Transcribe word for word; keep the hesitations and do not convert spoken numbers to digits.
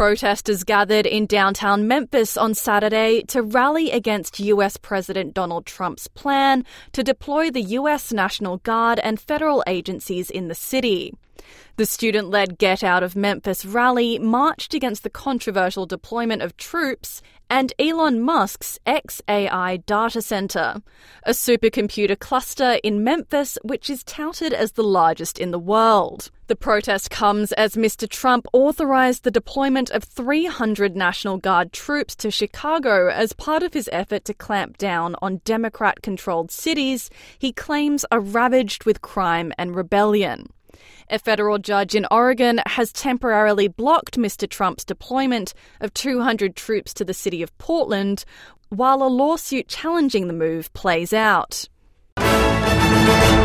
Protesters gathered in downtown Memphis on Saturday to rally against U S President Donald Trump's plan to deploy the U S National Guard and federal agencies in the city. The student-led Get Out of Memphis rally marched against the controversial deployment of troops and Elon Musk's X A I data center, a supercomputer cluster in Memphis which is touted as the largest in the world. The protest comes as Mister Trump authorized the deployment of three hundred National Guard troops to Chicago as part of his effort to clamp down on Democrat-controlled cities he claims are ravaged with crime and rebellion. A federal judge in Oregon has temporarily blocked Mister Trump's deployment of two hundred troops to the city of Portland, while a lawsuit challenging the move plays out.